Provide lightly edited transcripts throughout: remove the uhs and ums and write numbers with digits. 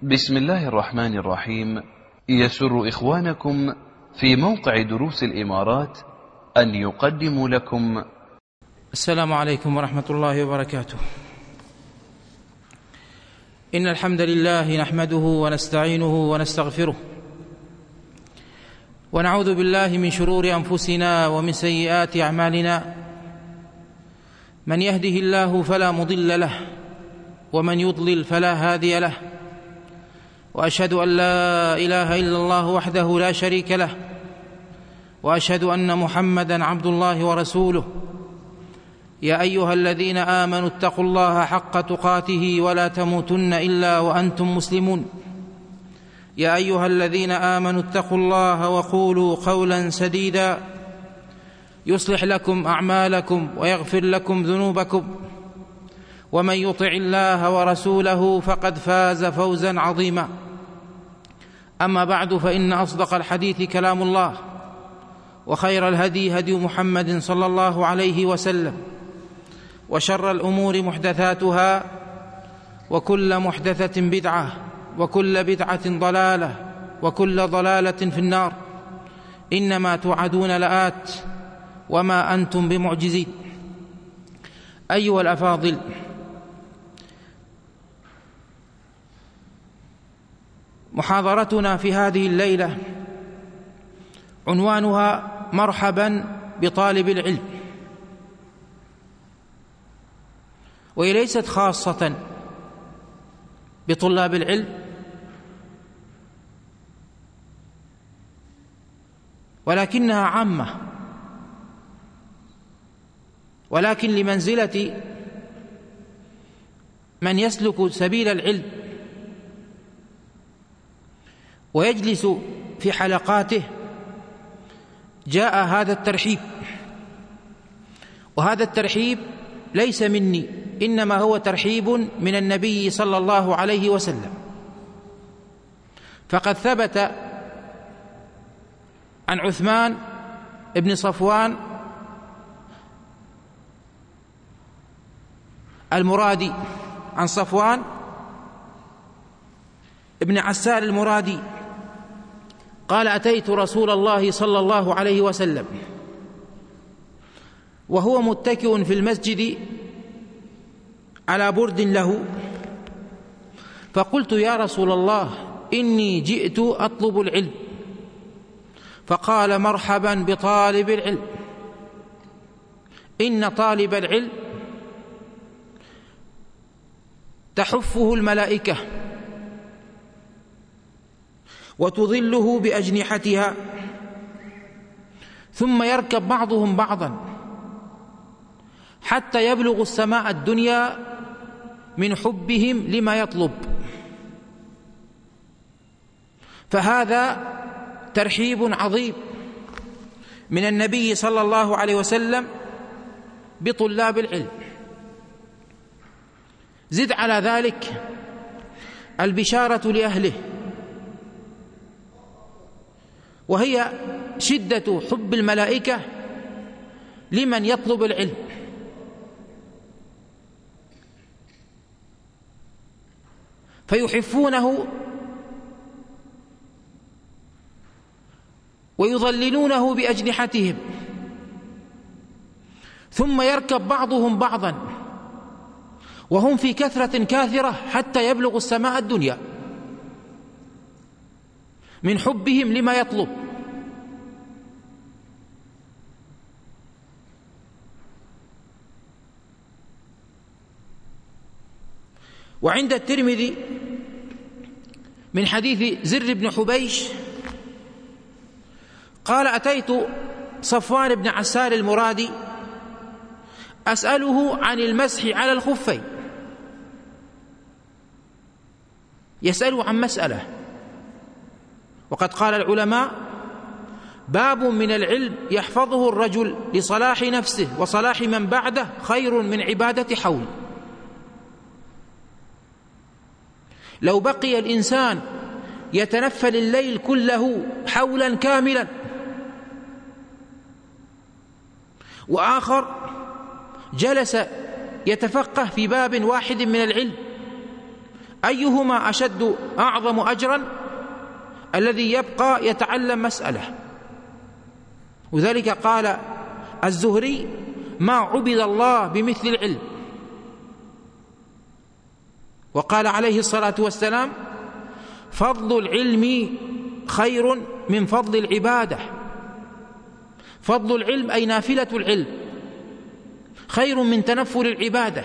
بسم الله الرحمن الرحيم. يسر إخوانكم في موقع دروس الإمارات أن يقدموا لكم السلام عليكم ورحمة الله وبركاته. إن الحمد لله نحمده ونستعينه ونستغفره، ونعوذ بالله من شرور أنفسنا ومن سيئات أعمالنا. من يهده الله فلا مضل له، ومن يضلل فلا هادي له، وأشهد أن لا إله إلا الله وحده لا شريك له، وأشهد أن محمدًا عبد الله ورسوله. يا أيها الذين آمنوا اتقوا الله حق تقاته ولا تموتن إلا وأنتم مسلمون. يا أيها الذين آمنوا اتقوا الله وقولوا قولا سديدا يصلح لكم أعمالكم ويغفر لكم ذنوبكم، ومن يطع الله ورسوله فقد فاز فوزا عظيما. أما بعد، فإن أصدق الحديث كلام الله، وخير الهدي هدي محمد صلى الله عليه وسلم، وشر الأمور محدثاتها، وكل محدثة بدعة، وكل بدعة ضلالة، وكل ضلالة في النار. إنما توعدون لآت وما أنتم بمعجزين. أيها الأفاضل، محاضرتنا في هذه الليلة عنوانها مرحبا بطالب العلم، وهي ليست خاصة بطلاب العلم، ولكنها عامة، ولكن لمنزلة من يسلك سبيل العلم ويجلس في حلقاته جاء هذا الترحيب. وهذا الترحيب ليس مني، إنما هو ترحيب من النبي صلى الله عليه وسلم. فقد ثبت عن عثمان بن صفوان المرادي، عن صفوان ابن عسال المرادي قال: أتيت رسول الله صلى الله عليه وسلم وهو متكئ في المسجد على برد له، فقلت: يا رسول الله، إني جئت أطلب العلم. فقال: مرحبا بطالب العلم، إن طالب العلم تحفه الملائكة وتظله بأجنحتها، ثم يركب بعضهم بعضا حتى يبلغ السماء الدنيا من حبهم لما يطلب. فهذا ترحيب عظيم من النبي صلى الله عليه وسلم بطلاب العلم. زد على ذلك البشارة لأهله، وهي شدة حب الملائكة لمن يطلب العلم. فيحفونه ويظللونه بأجنحتهم، ثم يركب بعضهم بعضا وهم في كثرة كاثرة حتى يبلغ السماء الدنيا من حبهم لما يطلب. وعند الترمذي من حديث زر بن حبيش قال: أتيت صفوان بن عسال المرادي أسأله عن المسح على الخفين. يسأله عن مسألة، وقد قال العلماء: باب من العلم يحفظه الرجل لصلاح نفسه وصلاح من بعده خير من عبادة حول. لو بقي الإنسان يتنفل الليل كله حولا كاملا، وآخر جلس يتفقه في باب واحد من العلم أيهما أشد أعظم أجرا؟ الذي يبقى يتعلم مسألة. وذلك قال الزهري: ما عبد الله بمثل العلم. وقال عليه الصلاة والسلام: فضل العلم خير من فضل العبادة. فضل العلم أي نافلة العلم خير من تنفل العبادة.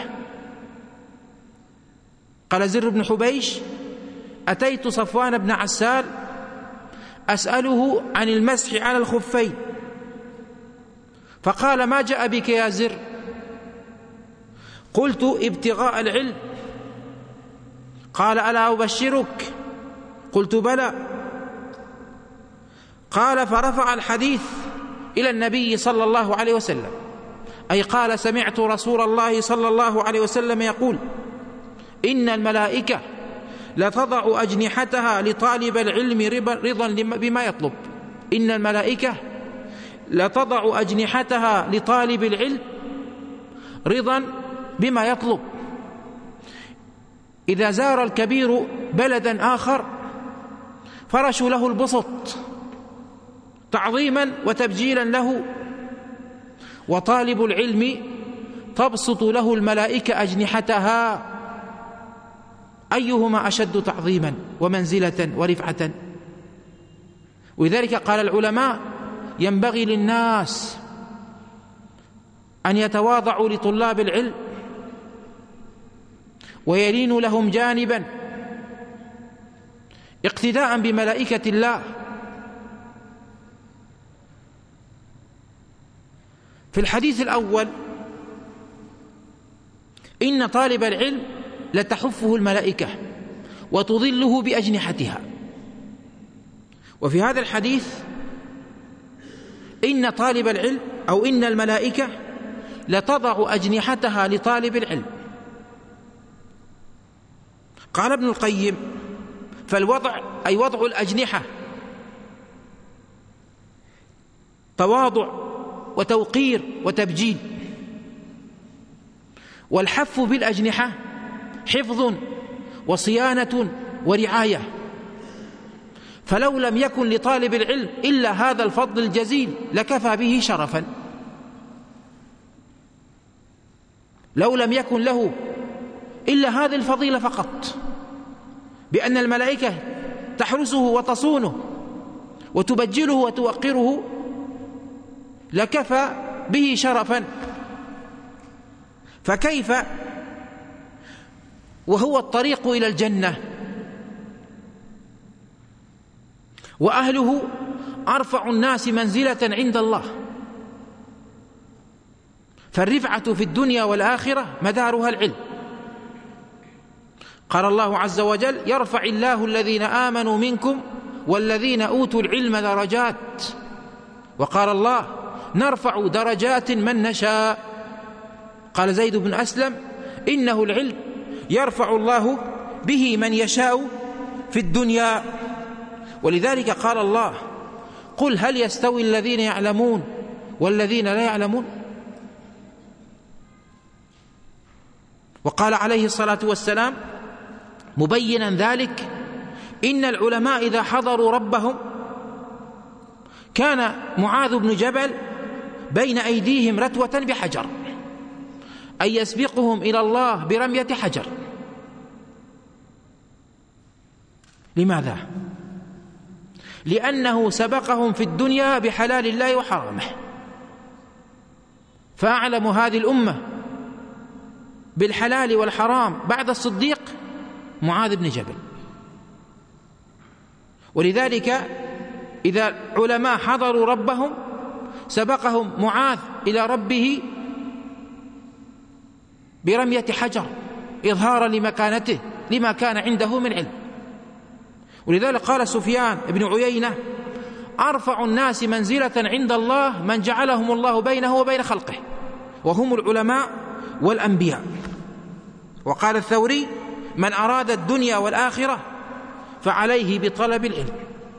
قال زر بن حبيش: أتيت صفوان بن عسال أسأله عن المسح على الخفين، فقال: ما جاء بك يا زر؟ قلت: ابتغاء العلم. قال: ألا أبشرك؟ قلت: بلى. قال: فرفع الحديث إلى النبي صلى الله عليه وسلم، أي قال: سمعت رسول الله صلى الله عليه وسلم يقول: إن الملائكة لتضع أجنحتها لطالب العلم رضا بما يطلب. إن الملائكة لتضع أجنحتها لطالب العلم رضا بما يطلب. إذا زار الكبير بلدا آخر فرشوا له البسط تعظيما وتبجيلا له، وطالب العلم تبسط له الملائكة أجنحتها. أيهما أشد تعظيما ومنزلة ورفعة؟ ولذلك قال العلماء: ينبغي للناس أن يتواضعوا لطلاب العلم ويلينوا لهم جانبا اقتداء بملائكة الله. في الحديث الأول: إن طالب العلم لتحفه الملائكة وتظله بأجنحتها. وفي هذا الحديث: إن طالب العلم أو إن الملائكة لتضع أجنحتها لطالب العلم. قال ابن القيم: فالوضع أي وضع الأجنحة تواضع وتوقير وتبجيل، والحف بالأجنحة حفظ وصيانة ورعاية. فلو لم يكن لطالب العلم إلا هذا الفضل الجزيل لكفى به شرفا. لو لم يكن له إلا هذه الفضيلة فقط، بأن الملائكة تحرسه وتصونه وتبجله وتوقره، لكفى به شرفا. فكيف وهو الطريق إلى الجنة، وأهله أرفع الناس منزلة عند الله؟ فالرفعة في الدنيا والآخرة مدارها العلم. قال الله عز وجل: يرفع الله الذين آمنوا منكم والذين أوتوا العلم درجات. وقال الله: نرفع درجات من نشاء. قال زيد بن أسلم: إنه العلم يرفع الله به من يشاء في الدنيا. ولذلك قال الله: قل هل يستوي الذين يعلمون والذين لا يعلمون؟ وقال عليه الصلاة والسلام مبينا ذلك: إن العلماء إذا حضروا ربهم كان معاذ بن جبل بين أيديهم رتوة بحجر، أي يسبقهم إلى الله برمية حجر. لماذا؟ لأنه سبقهم في الدنيا بحلال الله وحرامه. فأعلم هذه الأمة بالحلال والحرام بعد الصديق معاذ بن جبل. ولذلك إذا علماء حضروا ربهم سبقهم معاذ إلى ربه برمية حجر إظهارا لمكانته لما كان عنده من علم. ولذلك قال سفيان بن عيينة: أرفع الناس منزلة عند الله من جعلهم الله بينه وبين خلقه، وهم العلماء والأنبياء. وقال الثوري: من أراد الدنيا والآخرة فعليه بطلب العلم.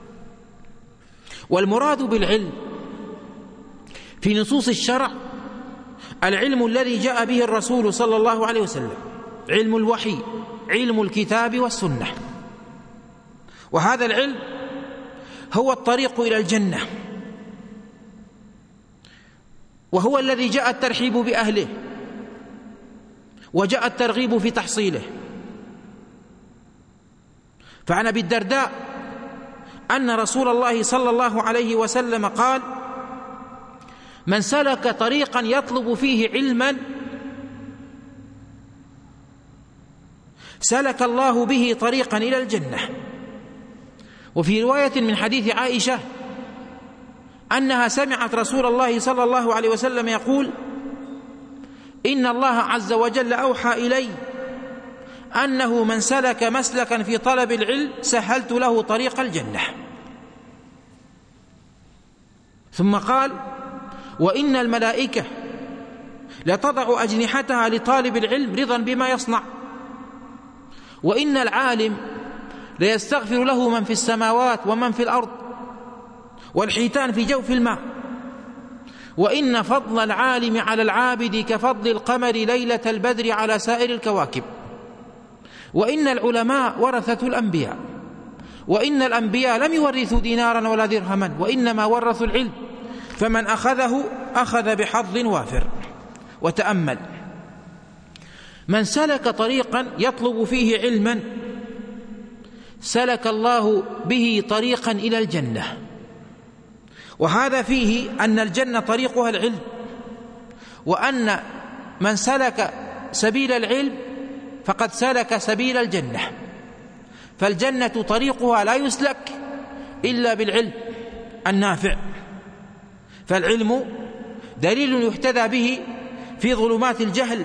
والمراد بالعلم في نصوص الشرع العلم الذي جاء به الرسول صلى الله عليه وسلم، علم الوحي علم الكتاب والسنة، وهذا العلم هو الطريق إلى الجنة، وهو الذي جاء الترحيب بأهله وجاء الترغيب في تحصيله. فعن أبي الدرداء أن رسول الله صلى الله عليه وسلم قال: من سلك طريقا يطلب فيه علما سلك الله به طريقا إلى الجنة. وفي رواية من حديث عائشة أنها سمعت رسول الله صلى الله عليه وسلم يقول: إن الله عز وجل أوحى إلي أنه من سلك مسلكا في طلب العلم سهلت له طريق الجنة. ثم قال: وإن الملائكة لتضع أجنحتها لطالب العلم رضا بما يصنع، وإن العالم ليستغفر له من في السماوات ومن في الأرض والحيتان في جوف الماء، وإن فضل العالم على العابد كفضل القمر ليلة البدر على سائر الكواكب، وإن العلماء ورثة الأنبياء، وإن الأنبياء لم يورثوا دينارا ولا درهما وإنما ورثوا العلم، فمن أخذه أخذ بحظ وافر. وتأمل: من سلك طريقا يطلب فيه علما سلك الله به طريقا إلى الجنة، وهذا فيه أن الجنة طريقها العلم، وأن من سلك سبيل العلم فقد سلك سبيل الجنة، فالجنة طريقها لا يسلك إلا بالعلم النافع، فالعلم دليل يهتدى به في ظلمات الجهل،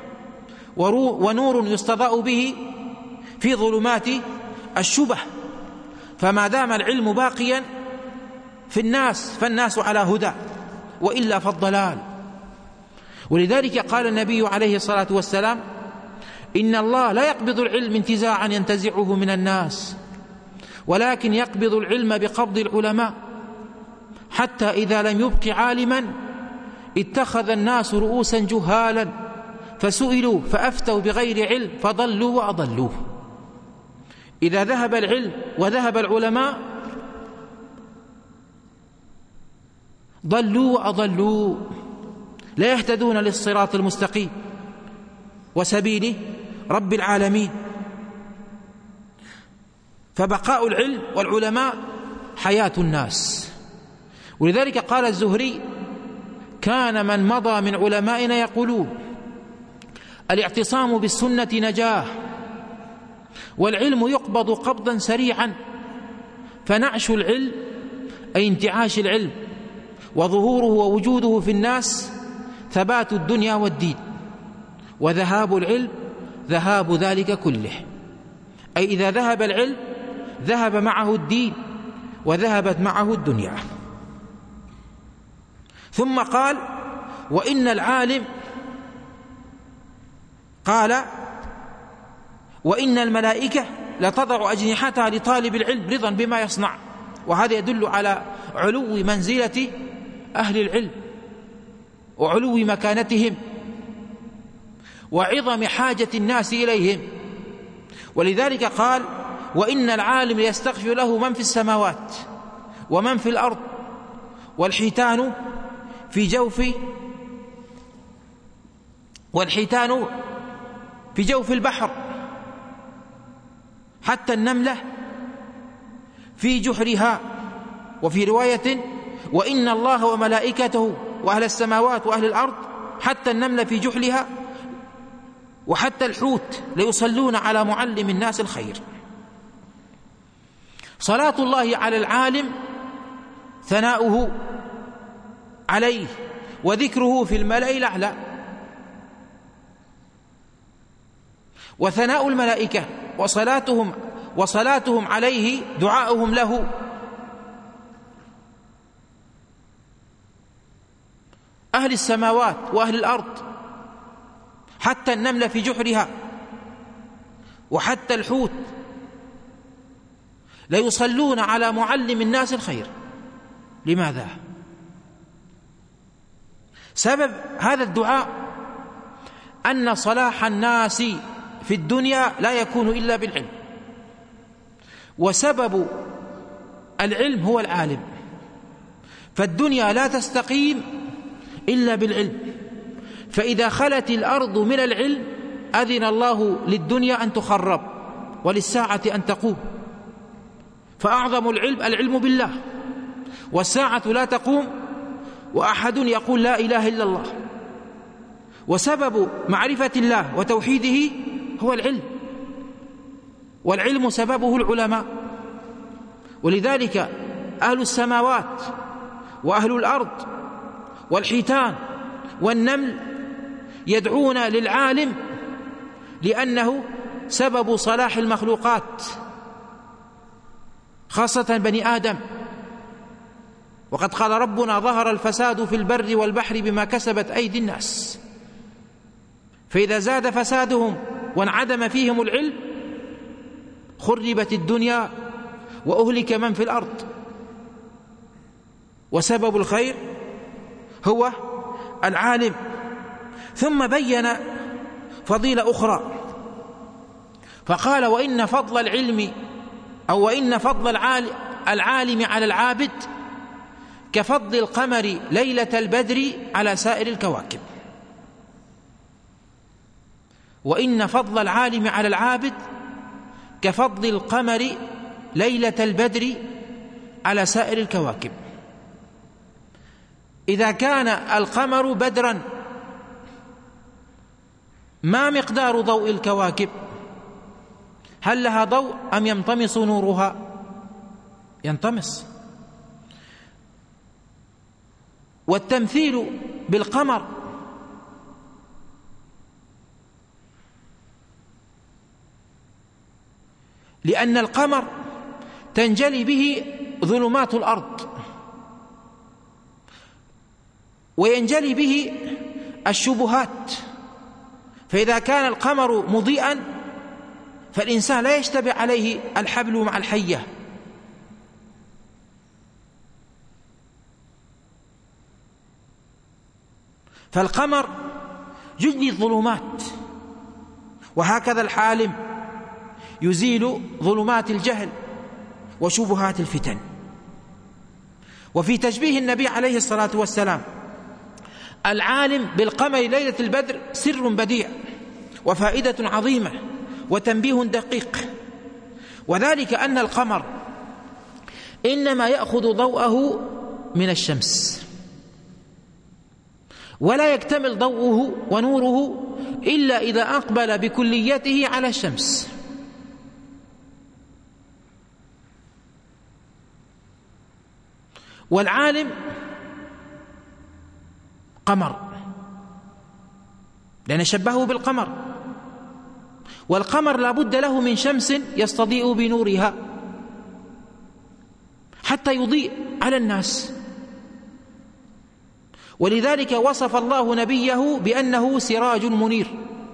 ونور يستضاء به في ظلمات الشبه، فما دام العلم باقيا في الناس فالناس على هدى، وإلا فالضلال. ولذلك قال النبي عليه الصلاة والسلام: إن الله لا يقبض العلم انتزاعا ينتزعه من الناس، ولكن يقبض العلم بقبض العلماء، حتى إذا لم يبق عالما اتخذ الناس رؤوسا جهالا فسئلوا فأفتوا بغير علم فضلوا وأضلوا. إذا ذهب العلم وذهب العلماء ضلوا وأضلوا، لا يهتدون للصراط المستقيم وسبيل رب العالمين. فبقاء العلم والعلماء حياة الناس. ولذلك قال الزهري: كان من مضى من علمائنا يقولون: الاعتصام بالسنة نجاة، والعلم يقبض قبضا سريعا، فنعش العلم أي انتعاش العلم وظهوره ووجوده في الناس ثبات الدنيا والدين، وذهاب العلم ذهاب ذلك كله، أي إذا ذهب العلم ذهب معه الدين وذهبت معه الدنيا. ثم قال: وإن العالم، قال: وإن الملائكة لتضع أجنحتها لطالب العلم رضا بما يصنع. وهذا يدل على علو منزلة أهل العلم وعلو مكانتهم وعظم حاجة الناس إليهم. ولذلك قال: وإن العالم يستغفر له من في السماوات ومن في الأرض والحيتان في جوف البحر، حتى النملة في جحرها. وفي رواية: وإن الله وملائكته وأهل السماوات وأهل الأرض حتى النملة في جحرها وحتى الحوت ليصلون على معلم الناس الخير. صلاة الله على العالم ثناؤه عليه وذكره في الملأ الأعلى، وثناء الملائكة وصلاتهم عليه دعاؤهم له. أهل السماوات وأهل الأرض حتى النملة في جحرها وحتى الحوت ليصلون على معلم الناس الخير. لماذا؟ سبب هذا الدعاء أن صلاح الناس في الدنيا لا يكون إلا بالعلم، وسبب العلم هو العالم، فالدنيا لا تستقيم إلا بالعلم، فإذا خلت الأرض من العلم أذن الله للدنيا أن تخرب وللساعة أن تقوم، فأعظم العلم بالله، والساعة لا تقوم وأحد يقول لا إله إلا الله، وسبب معرفة الله وتوحيده هو العلم، والعلم سببه العلماء. ولذلك أهل السماوات وأهل الأرض والحيتان والنمل يدعون للعالم لأنه سبب صلاح المخلوقات خاصة بني آدم. وقد قال ربنا ظهر الفساد في البر والبحر بما كسبت أيدي الناس، فإذا زاد فسادهم وانعدم فيهم العلم خربت الدنيا وأهلك من في الأرض. وسبب الخير هو العالم. ثم بين فضيلة أخرى فقال وإن فضل العلم أو وإن فضل العالم على العابد كفضل القمر ليلة البدر على سائر الكواكب. وإن فضل العالم على العابد كفضل القمر ليلة البدر على سائر الكواكب. إذا كان القمر بدرا ما مقدار ضوء الكواكب؟ هل لها ضوء أم ينطمس نورها؟ ينطمس. والتمثيل بالقمر لأن القمر تنجلي به ظلمات الأرض وينجلي به الشبهات، فإذا كان القمر مضيئا فالإنسان لا يشتبه عليه الحبل مع الحية. فالقمر يجلي الظلمات، وهكذا العالم يزيل ظلمات الجهل وشبهات الفتن. وفي تشبيه النبي عليه الصلاة والسلام العالم بالقمر ليلة البدر سر بديع وفائدة عظيمة وتنبيه دقيق، وذلك أن القمر إنما يأخذ ضوءه من الشمس، ولا يكتمل ضوءه ونوره إلا إذا أقبل بكليته على الشمس. والعالم قمر لأن شبهه بالقمر، والقمر لا بد له من شمس يستضيء بنورها حتى يضيء على الناس. ولذلك وصف الله نبيه بأنه سراج منير،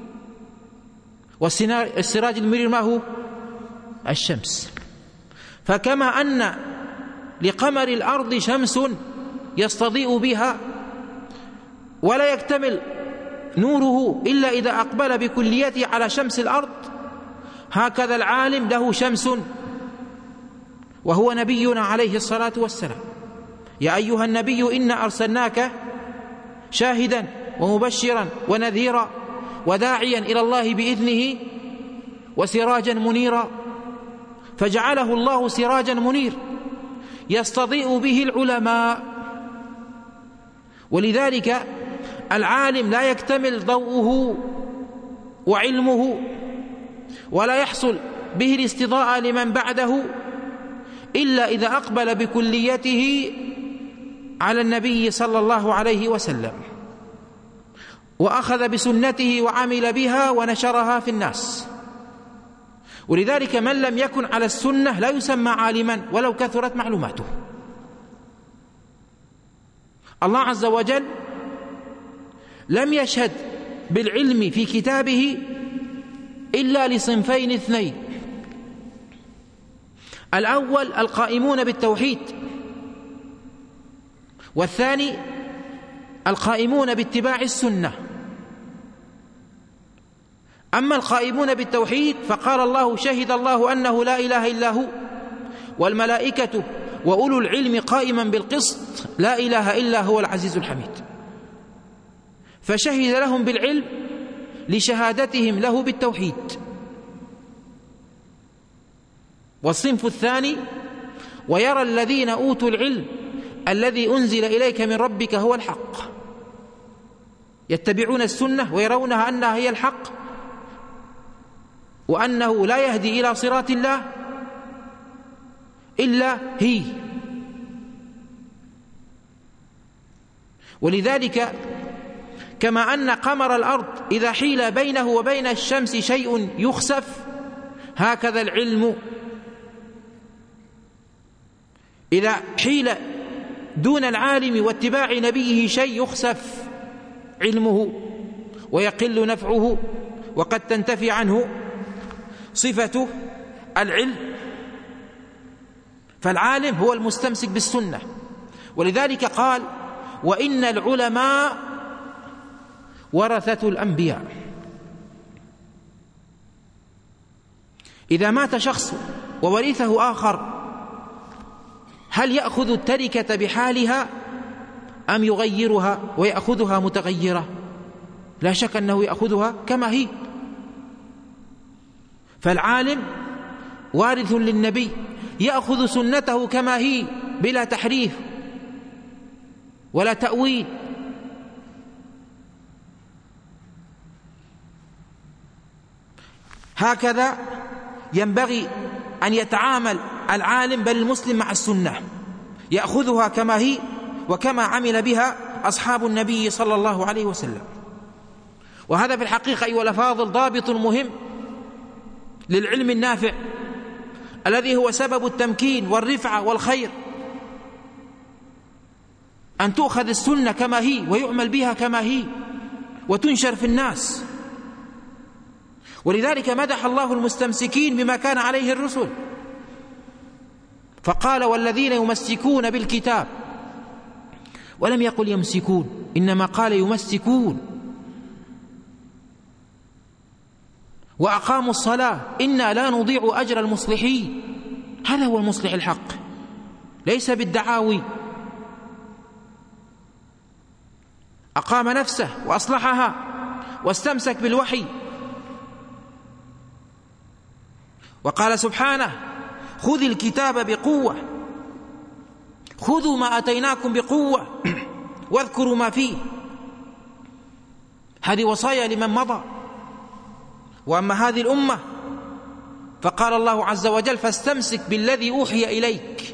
والسراج المنير ما هو؟ الشمس. فكما أن لقمر الأرض شمس يستضيء بها ولا يكتمل نوره إلا إذا أقبل بكليته على شمس الأرض، هكذا العالم له شمس وهو نبينا عليه الصلاة والسلام. يا أيها النبي إنا أرسلناك شاهدا ومبشرا ونذيرا وداعيا إلى الله بإذنه وسراجا منيرا، فجعله الله سراجا منير يستضيء به العلماء. ولذلك العالم لا يكتمل ضوءه وعلمه ولا يحصل به الاستضاءة لمن بعده إلا إذا أقبل بكليته على النبي صلى الله عليه وسلم وأخذ بسنته وعمل بها ونشرها في الناس. ولذلك من لم يكن على السنة لا يسمى عالما ولو كثرت معلوماته. الله عز وجل لم يشهد بالعلم في كتابه إلا لصنفين اثنين: الأول القائمون بالتوحيد، والثاني القائمون باتباع السنة. أما القائمون بالتوحيد فقال الله: شهد الله أنه لا إله إلا هو والملائكة وأولو العلم قائما بالقسط لا إله إلا هو العزيز الحميد. فشهد لهم بالعلم لشهادتهم له بالتوحيد. والصنف الثاني: ويرى الذين أوتوا العلم الذي أنزل إليك من ربك هو الحق، يتبعون السنة ويرونها أنها هي الحق وأنه لا يهدي إلى صراط الله إلا هي. ولذلك كما أن قمر الأرض إذا حيل بينه وبين الشمس شيء يخسف، هكذا العلم إذا حيل دون العالم واتباع نبيه شيء يخسف علمه ويقل نفعه وقد تنتفي عنه صفة العلم. فالعالم هو المستمسك بالسنة. ولذلك قال: وإن العلماء ورثة الأنبياء. إذا مات شخص وورثه آخر، هل يأخذ التركة بحالها أم يغيرها ويأخذها متغيرة؟ لا شك أنه يأخذها كما هي. فالعالم وارث للنبي يأخذ سنته كما هي بلا تحريف ولا تأويل. هكذا ينبغي أن يتعامل العالم بل المسلم مع السنة، يأخذها كما هي وكما عمل بها أصحاب النبي صلى الله عليه وسلم. وهذا في الحقيقة أيها الأفاضل ضابط مهم للعلم النافع الذي هو سبب التمكين والرفعة والخير، أن تؤخذ السنة كما هي ويعمل بها كما هي وتنشر في الناس. ولذلك مدح الله المستمسكين بما كان عليه الرسل، فقال: والذين يمسكون بالكتاب، ولم يقل يمسكون، إنما قال يمسكون، وأقاموا الصلاة إنا لا نضيع أجر المصلحين. هذا هو المصلح الحق، ليس بالدعاوي. أقام نفسه وأصلحها واستمسك بالوحي. وقال سبحانه: خذ الكتاب بقوة، خذوا ما أتيناكم بقوة واذكروا ما فيه. هذه وصايا لمن مضى. وأما هذه الأمة فقال الله عز وجل: فاستمسك بالذي أوحي إليك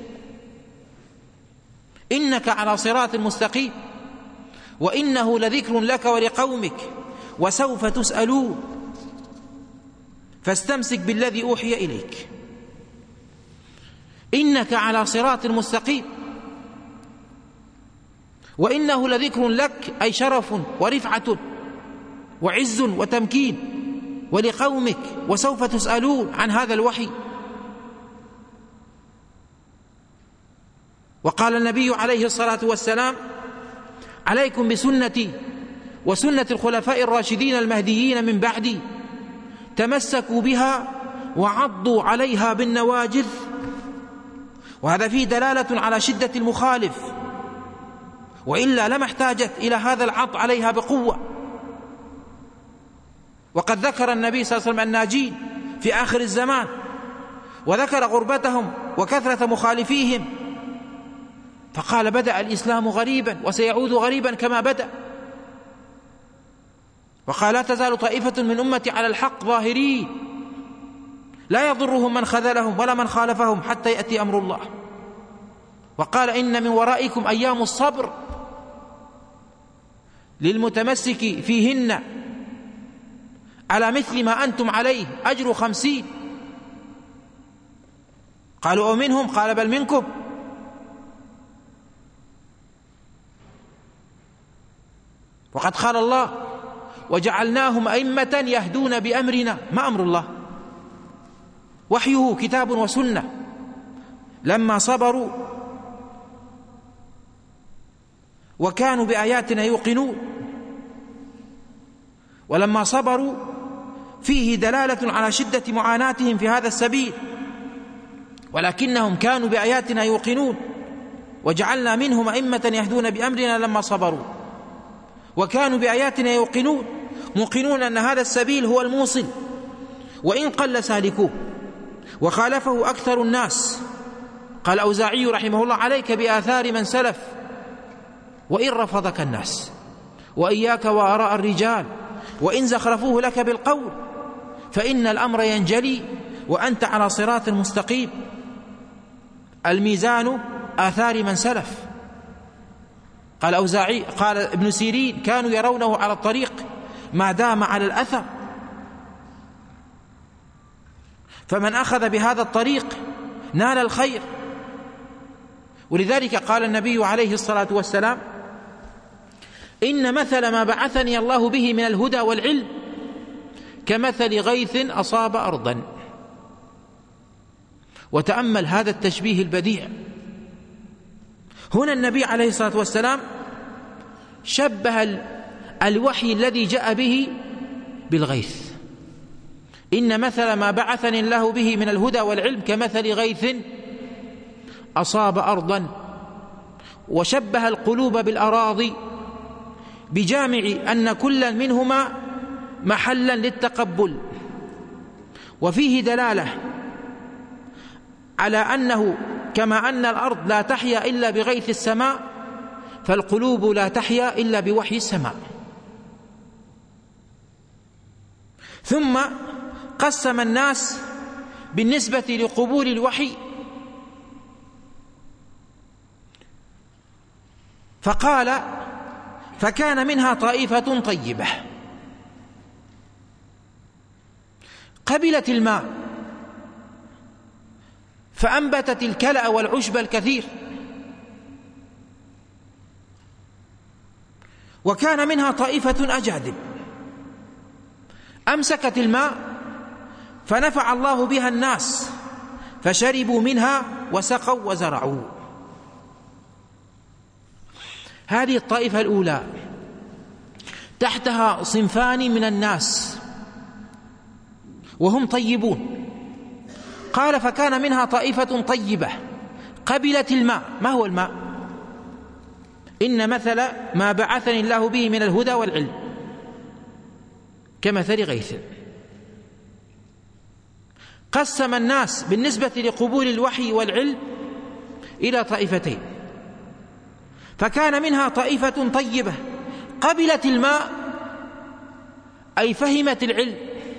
إنك على صراط مستقيم وإنه لذكر لك ولقومك وسوف تسألون. فاستمسك بالذي أوحي إليك إنك على صراط مستقيم وإنه لذكر لك، أي شرف ورفعة وعز وتمكين، ولقومك وسوف تسألون عن هذا الوحي. وقال النبي عليه الصلاة والسلام: عليكم بسنتي وسنة الخلفاء الراشدين المهديين من بعدي، تمسكوا بها وعضوا عليها بالنواجذ. وهذا فيه دلالة على شدة المخالف، وإلا لما احتاجت إلى هذا العض عليها بقوة. وقد ذكر النبي صلى الله عليه وسلم الناجين في آخر الزمان، وذكر غربتهم وكثرة مخالفيهم، فقال: بدأ الإسلام غريبا وسيعود غريبا كما بدأ. وقال: لا تزال طائفة من أمتي على الحق ظاهرين لا يضرهم من خذلهم ولا من خالفهم حتى يأتي أمر الله. وقال: إن من ورائكم أيام الصبر للمتمسك فيهن على مثل ما أنتم عليه أجر 50. قالوا: أو منهم؟ قال: بل منكم. وقد قال الله: وجعلناهم أئمة يهدون بأمرنا. ما أمر الله؟ وحيه كتاب وسنة. لما صبروا وكانوا بآياتنا يوقنون، ولما صبروا فيه دلالة على شدة معاناتهم في هذا السبيل، ولكنهم كانوا بآياتنا يوقنون، وجعلنا منهم أئمة يهدون بأمرنا لما صبروا، وكانوا بآياتنا يوقنون، موقنون أن هذا السبيل هو الموصل، وإن قل سالكوه وخالفه أكثر الناس. قال الأوزاعي رحمه الله: عليك بآثار من سلف وإن رفضك الناس، وإياك وآراء الرجال وإن زخرفوه لك بالقول، فإن الأمر ينجلي وأنت على صراط مستقيم. الميزان آثار من سلف. قال الأوزاعي، قال ابن سيرين: كانوا يرونه على الطريق ما دام على الأثر، فمن أخذ بهذا الطريق نال الخير. ولذلك قال النبي عليه الصلاة والسلام: إن مثل ما بعثني الله به من الهدى والعلم كمثل غيث أصاب أرضا. وتأمل هذا التشبيه البديع. هنا النبي عليه الصلاة والسلام شبه الوحي الذي جاء به بالغيث. إن مثل ما بعثني الله به من الهدى والعلم كمثل غيث أصاب أرضا، وشبه القلوب بالأراضي، بجامع أن كل منهما محلا للتقبل. وفيه دلالة على أنه كما أن الأرض لا تحيا إلا بغيث السماء، فالقلوب لا تحيا إلا بوحي السماء. ثم قسم الناس بالنسبة لقبول الوحي، فقال: فكان منها طائفة طيبة قبلت الماء فأنبتت الكلأ والعشب الكثير، وكان منها طائفة أجادب أمسكت الماء فنفع الله بها الناس فشربوا منها وسقوا وزرعوا. هذه الطائفة الأولى تحتها صنفان من الناس وهم طيبون. قال: فكان منها طائفة طيبة قبلت الماء. ما هو الماء؟ إن مثل ما بعثني الله به من الهدى والعلم كمثل غيث. قسم الناس بالنسبة لقبول الوحي والعلم إلى طائفتين، فكان منها طائفة طيبة قبلت الماء أي فهمت العلم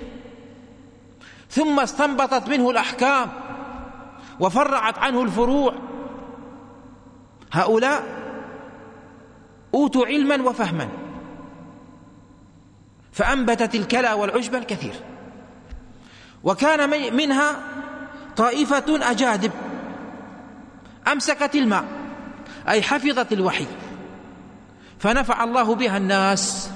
ثم استنبطت منه الأحكام وفرعت عنه الفروع. هؤلاء أوتوا علما وفهما فأنبتت الكلى والعشب الكثير. وكان منها طائفة أجادب أمسكت الماء أي حفظت الوحي فنفع الله بها الناس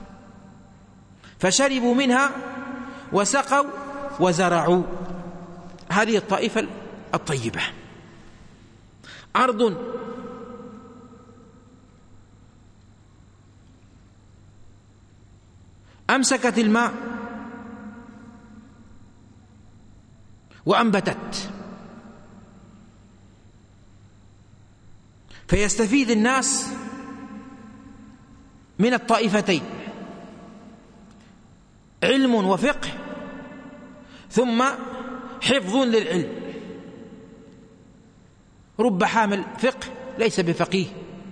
فشربوا منها وسقوا وزرعوا. هذه الطائفة الطيبة. أرض أمسكت الماء وأنبتت، فيستفيد الناس من الطائفتين، علم وفقه ثم حفظ للعلم. رب حامل فقه ليس بفقيه.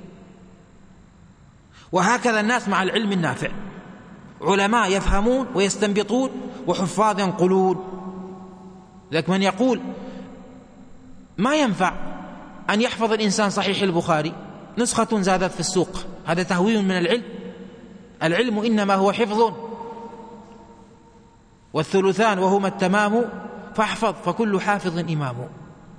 وهكذا الناس مع العلم النافع، علماء يفهمون ويستنبطون وحفاظ ينقلون. لكن من يقول ما ينفع أن يحفظ الإنسان صحيح البخاري نسخة زادت في السوق، هذا تهوين من العلم. العلم إنما هو حفظ، والثلثان وهما التمام فاحفظ فكل حافظ إمام.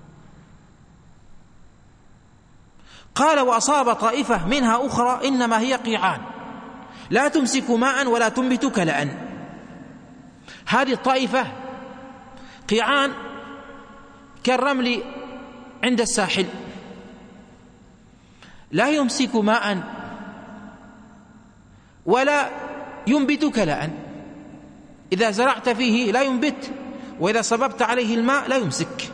قال: وأصاب طائفة منها أخرى إنما هي قيعان لا تمسك ماء ولا تنبت كلأ. هذه الطائفة قيعان كالرمل عند الساحل، لا يمسك ماء ولا ينبت كلأ. إذا زرعت فيه لا ينبت، وإذا صببت عليه الماء لا يمسك.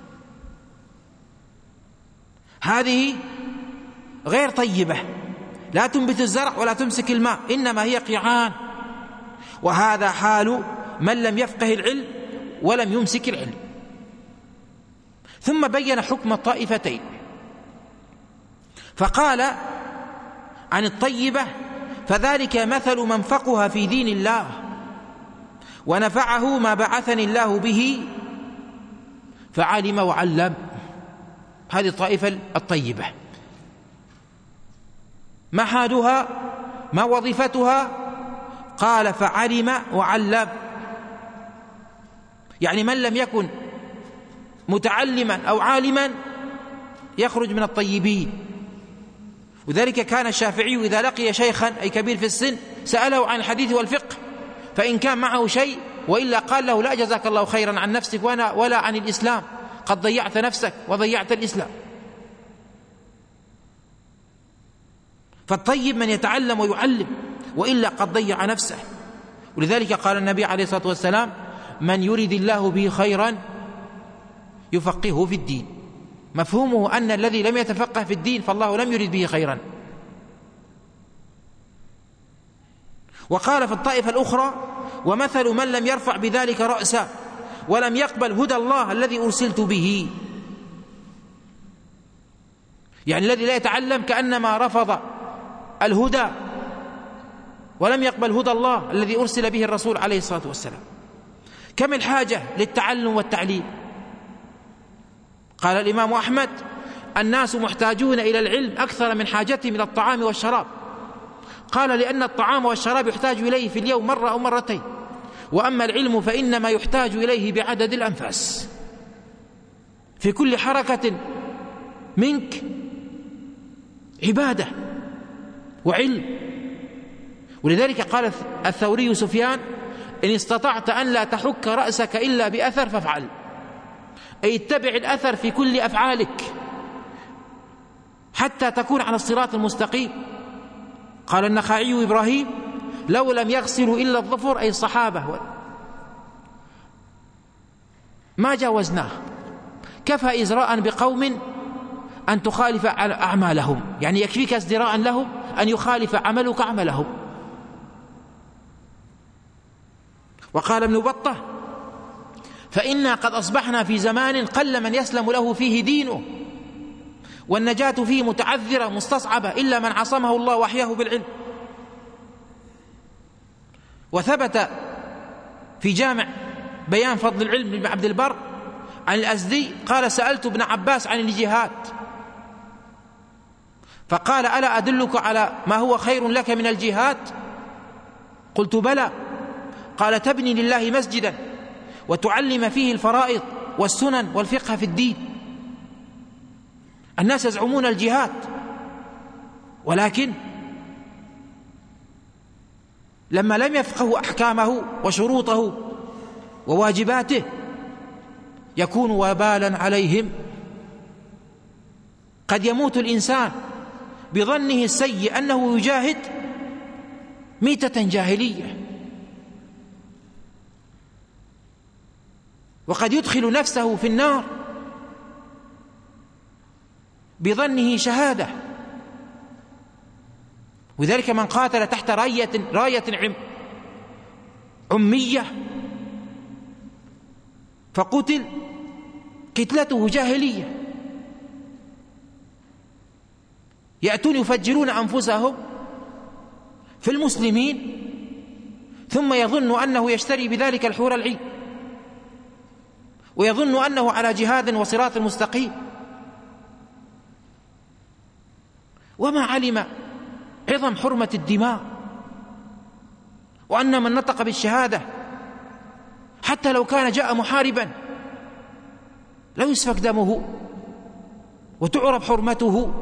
هذه غير طيبة، لا تنبت الزرع ولا تمسك الماء، إنما هي قيعان. وهذا حال من لم يفقه العلم ولم يمسك العلم. ثم بين حكم الطائفتين، فقال عن الطيبة: فذلك مثل من فقه في دين الله ونفعه ما بعثني الله به فعلم وعلم. هذه الطائفة الطيبة. ما حالها؟ ما وظيفتها؟ قال: فعلم وعلم، يعني من لم يكن متعلما أو عالما يخرج من الطيبين. وذلك كان الشافعي إذا لقي شيخا أي كبير في السن سأله عن الحديث والفقه، فإن كان معه شيء وإلا قال له: لا جزاك الله خيرا عن نفسك ولا عن الإسلام، قد ضيعت نفسك وضيعت الإسلام. فالطيب من يتعلم ويعلم، وإلا قد ضيع نفسه. ولذلك قال النبي عليه الصلاة والسلام: من يرد الله به خيرا يفقهه في الدين. مفهومه أن الذي لم يتفقه في الدين فالله لم يرد به خيرا. وقال في الطائفة الأخرى: ومثل من لم يرفع بذلك رأسا ولم يقبل هدى الله الذي أرسلت به. يعني الذي لا يتعلم كأنما رفض الهدى ولم يقبل هدى الله الذي أرسل به الرسول عليه الصلاة والسلام. كم الحاجة للتعلم والتعليم؟ قال الإمام أحمد: الناس محتاجون إلى العلم أكثر من حاجتهم إلى الطعام والشراب. قال: لأن الطعام والشراب يحتاج إليه في اليوم مرة أو مرتين، وأما العلم فإنما يحتاج إليه بعدد الأنفاس. في كل حركة منك عبادة وعلم. ولذلك قال الثوري سفيان: إن استطعت أن لا تحك رأسك إلا بأثر فافعل، أي اتبع الأثر في كل أفعالك حتى تكون على الصراط المستقيم. قال النخعي إبراهيم: لو لم يغسلوا إلا الظفر، أي الصحابة، ما جاوزناه. كفى إزراء بقوم أن تخالف أعمالهم، يعني يكفيك ازدراء لهم أن يخالف عملك عملهم. وقال ابن بطة: فإنا قد أصبحنا في زمان قل من يسلم له فيه دينه، والنجاة فيه متعذرة مستصعبة إلا من عصمه الله وحياه بالعلم. وثبت في جامع بيان فضل العلم لابن عبد البر عن الأزدي قال: سألت ابن عباس عن الجهاد فقال: ألا أدلك على ما هو خير لك من الجهاد؟ قلت: بلى. قال: تبني لله مسجدا وتعلم فيه الفرائض والسنن والفقه في الدين. الناس يزعمون الجهاد، ولكن لما لم يفقهوا أحكامه وشروطه وواجباته يكون وبالا عليهم. قد يموت الإنسان بظنه السيء أنه يجاهد ميتة جاهلية، وقد يدخل نفسه في النار بظنه شهادة. وذلك من قاتل تحت راية عمية فقتل قتلته جاهلية، يأتون يفجرون أنفسهم في المسلمين ثم يظن أنه يشتري بذلك الحور العين، ويظن أنه على جهاد وصراط مستقيم، وما علم عظم حرمة الدماء، وأن من نطق بالشهادة حتى لو كان جاء محاربا لا يسفك دمه وتعرف حرمته.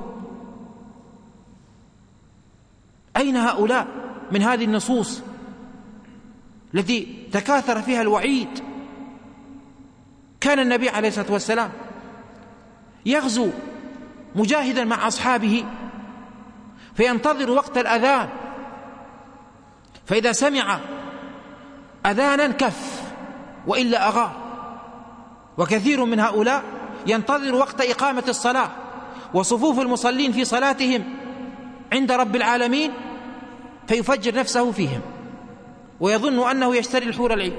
أين هؤلاء من هذه النصوص التي تكاثر فيها الوعيد؟ كان النبي عليه الصلاة والسلام يغزو مجاهدا مع أصحابه فينتظر وقت الأذان، فإذا سمع أذانا كف وإلا أغار. وكثير من هؤلاء ينتظر وقت إقامة الصلاة وصفوف المصلين في صلاتهم عند رب العالمين فيفجر نفسه فيهم ويظن أنه يشتري الحور العين.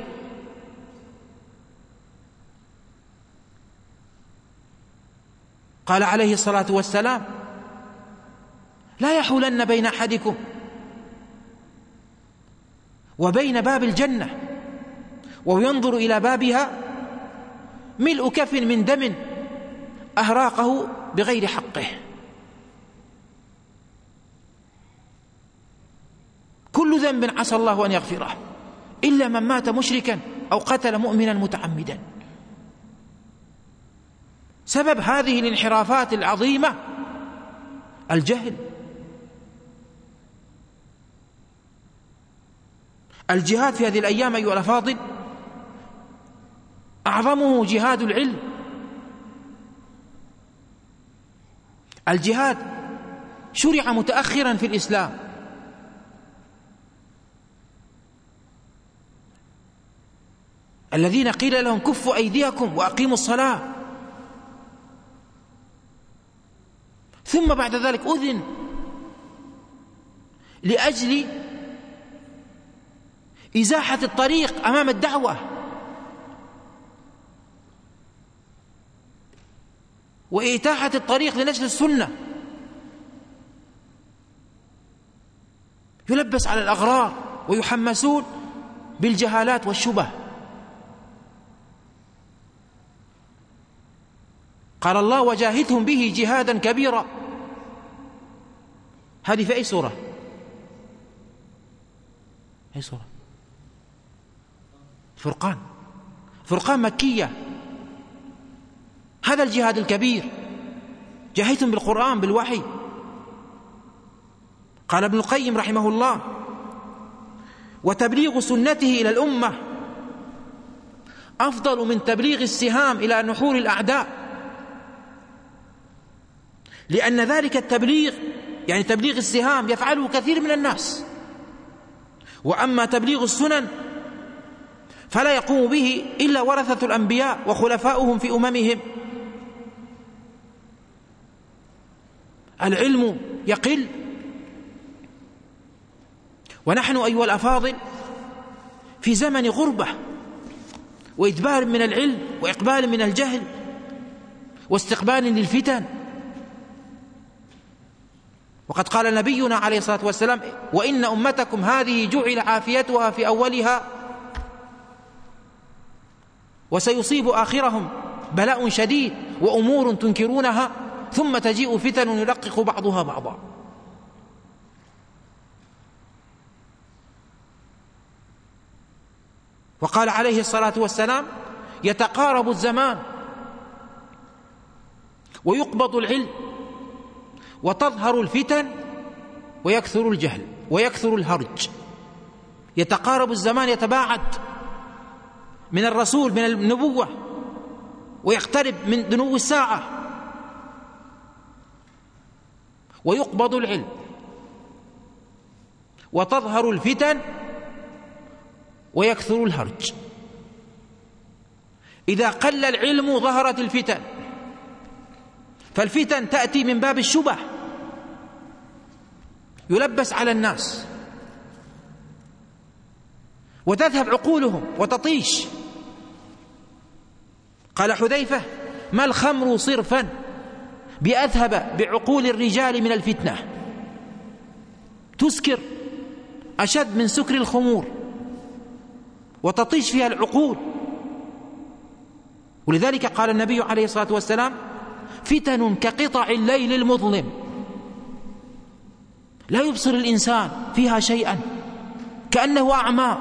قال عليه الصلاة والسلام: لا يحولن بين أحدكم وبين باب الجنة وينظر إلى بابها ملء كف من دم أهراقه بغير حقه. كل ذنب عسى الله أن يغفره إلا من مات مشركا أو قتل مؤمنا متعمدا. سبب هذه الانحرافات العظيمة الجهل. الجهاد في هذه الأيام أيها الأفاضل أعظمه جهاد العلم. الجهاد شرع متأخرا في الإسلام، الذين قيل لهم كفوا أيديكم وأقيموا الصلاة، ثم بعد ذلك أذن لأجل إزاحة الطريق أمام الدعوة وإتاحة الطريق لنشر السنة. يلبس على الأغرار ويحمسون بالجهالات والشبه. قال الله: وجاهدهم به جهادا كبيرا. هذه في أي سورة؟ أي سورة؟ فرقان. فرقان مكية. هذا الجهاد الكبير جاهدتم بالقرآن بالوحي. قال ابن القيم رحمه الله: وتبليغ سنته إلى الأمة أفضل من تبليغ السهام إلى نحور الأعداء، لأن ذلك التبليغ يعني تبليغ السهام يفعله كثير من الناس، وأما تبليغ السنن فلا يقوم به إلا ورثة الأنبياء وخلفاؤهم في أممهم. العلم يقل، ونحن أيها الأفاضل في زمن غربة وإدبار من العلم وإقبال من الجهل واستقبال للفتن. وقد قال نبينا عليه الصلاة والسلام: وإن أمتكم هذه جعل عافيتها في أولها وسيصيب آخرهم بلاء شديد وأمور تنكرونها ثم تجيء فتن يلقق بعضها بعضا. وقال عليه الصلاة والسلام: يتقارب الزمان ويقبض العلم وتظهر الفتن ويكثر الجهل ويكثر الهرج. يتقارب الزمان، يتباعد من الرسول من النبوة ويقترب من دنو الساعة، ويقبض العلم وتظهر الفتن ويكثر الهرج. إذا قل العلم ظهرت الفتن، فالفتن تأتي من باب الشبه، يلبس على الناس وتذهب عقولهم وتطيش. قال حذيفة: ما الخمر صرفا بأذهب بعقول الرجال من الفتنة. تسكر أشد من سكر الخمور وتطيش فيها العقول. ولذلك قال النبي عليه الصلاة والسلام: فتن كقطع الليل المظلم لا يبصر الإنسان فيها شيئا كأنه أعمى.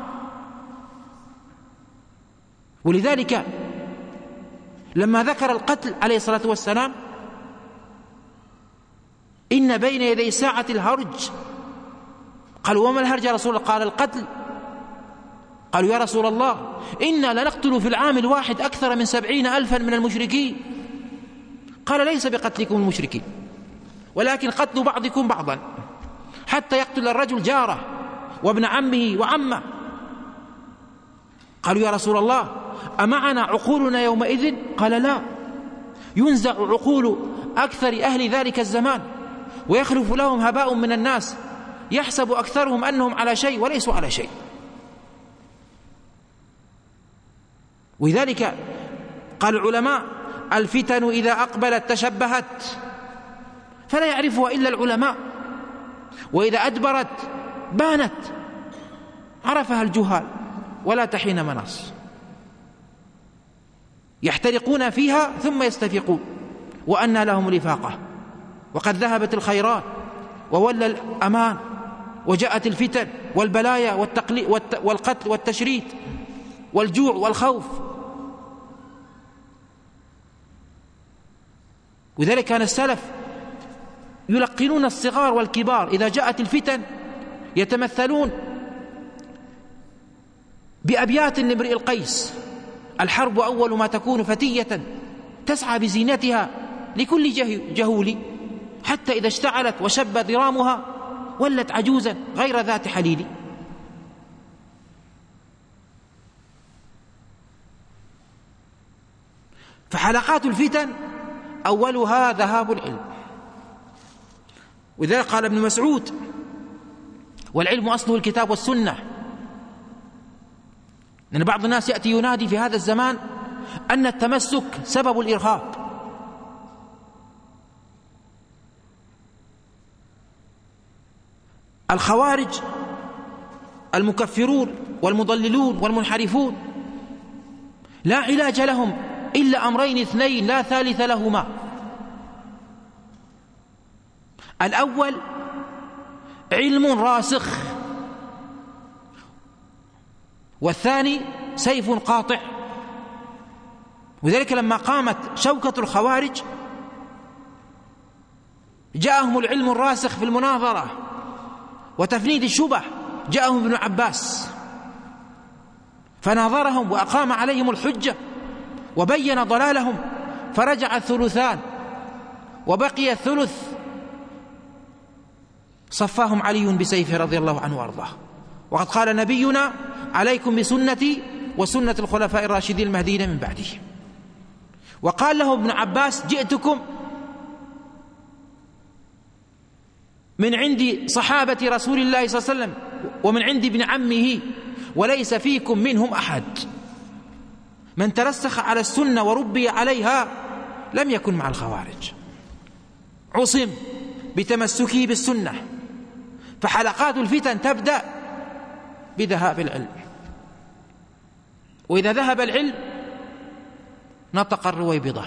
ولذلك لما ذكر القتل عليه الصلاة والسلام: إن بين يدي الساعة الهرج. قالوا: وما الهرج يا رسول الله؟ قال: القتل. قالوا: يا رسول الله، إنا لنقتل في العام الواحد أكثر من 70,000 من المشركين. قال: ليس بقتلكم المشركين، ولكن قتل بعضكم بعضا، حتى يقتل الرجل جاره وابن عمه وعمه. قالوا يا رسول الله أمعنا عقولنا يومئذ؟ قال لا، ينزع عقول أكثر أهل ذلك الزمان ويخلف لهم هباء من الناس يحسب أكثرهم أنهم على شيء وليسوا على شيء. ولذلك قال العلماء الفتن إذا أقبلت تشبهت فلا يعرفها إلا العلماء، وإذا أدبرت بانت عرفها الجهال ولا تحين مناص، يحترقون فيها ثم يستفيقون وأنى لهم الإفاقة، وقد ذهبت الخيرات وولى الأمان وجاءت الفتن والبلايا والقتل والتشريد والجوع والخوف. وذلك كان السلف يلقنون الصغار والكبار إذا جاءت الفتن يتمثلون بأبيات لامرئ القيس: الحرب أول ما تكون فتية تسعى بزينتها لكل جهول، حتى إذا اشتعلت وشب ضرامها ولت عجوزا غير ذات حليل. فحلقات الفتن أولها ذهاب العلم. وذلك قال ابن مسعود: والعلم أصله الكتاب والسنة. لأن بعض الناس يأتي ينادي في هذا الزمان أن التمسك سبب الإرهاب. الخوارج المكفرون والمضللون والمنحرفون لا علاج لهم إلا أمرين اثنين لا ثالث لهما: الأول علم راسخ، والثاني سيف قاطع. وذلك لما قامت شوكة الخوارج جاءهم العلم الراسخ في المناظرة وتفنيد الشبه، جاءهم ابن عباس فناظرهم وأقام عليهم الحجة وبين ضلالهم، فرجع الثلثان وبقي الثلث صفاهم علي بسيفه رضي الله عنه وارضاه. وقد قال نبينا: عليكم بسنتي وسنة الخلفاء الراشدين المهديين من بعدي. وقال له ابن عباس: جئتكم من عند صحابة رسول الله صلى الله عليه وسلم ومن عند ابن عمه وليس فيكم منهم أحد. من ترسخ على السنة وربي عليها لم يكن مع الخوارج، عصم بتمسكه بالسنة. فحلقات الفتن تبدأ بذهاب العلم، وإذا ذهب العلم نطق الرويبضة.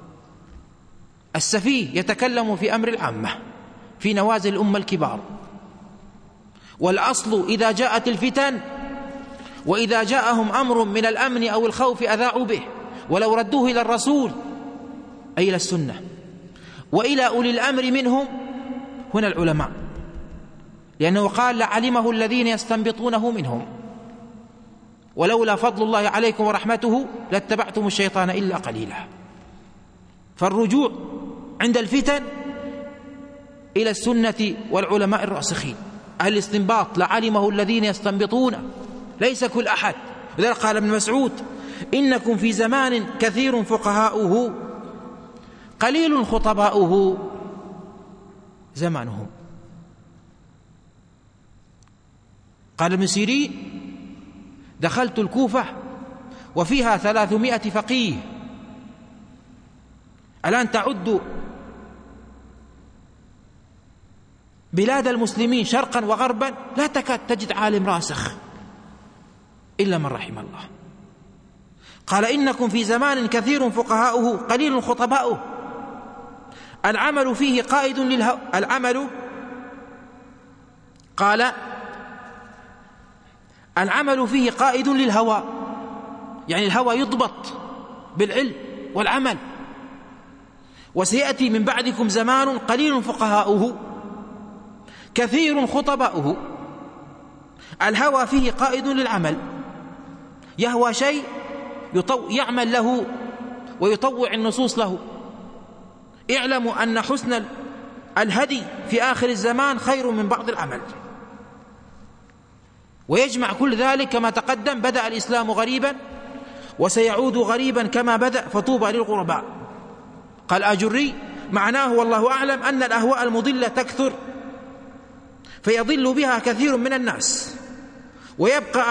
السفيه يتكلم في أمر العامة في نوازل الأمة الكبار. والأصل إذا جاءت الفتن وإذا جاءهم أمر من الأمن أو الخوف أذاعوا به، ولو ردوه إلى الرسول أي إلى السنة وإلى أولي الأمر منهم، هنا العلماء، لأنه قال: لعلمه الذين يستنبطونه منهم ولولا فضل الله عليكم ورحمته لاتبعتم الشيطان إلا قليلا. فالرجوع عند الفتن إلى السنة والعلماء الراسخين أهل الاستنباط، لعلمه الذين يستنبطون، ليس كل أحد. لذلك قال ابن مسعود: إنكم في زمان كثير فقهاؤه قليل خطباؤه زمانهم. قال ابن سيرين: دخلت الكوفة وفيها 300 فقيه. الآن تعد بلاد المسلمين شرقا وغربا لا تكاد تجد عالم راسخ إلا من رحم الله. قال: إنكم في زمان كثير فقهاؤه قليل خطباؤه. العمل فيه قائد العمل فيه قائد للهوى، يعني الهوى يضبط بالعلم والعمل. وسيأتي من بعدكم زمان قليل فقهاؤه كثير خطباؤه. الهوى فيه قائد للعمل، يهوى شيء يعمل له ويطوع النصوص له. اعلموا أن حسن الهدي في آخر الزمان خير من بعض العمل. ويجمع كل ذلك كما تقدم: بدأ الإسلام غريبا وسيعود غريبا كما بدأ فطوبى للغرباء. قال آجري: معناه والله أعلم أن الأهواء المضلة تكثر فيضل بها كثير من الناس، ويبقى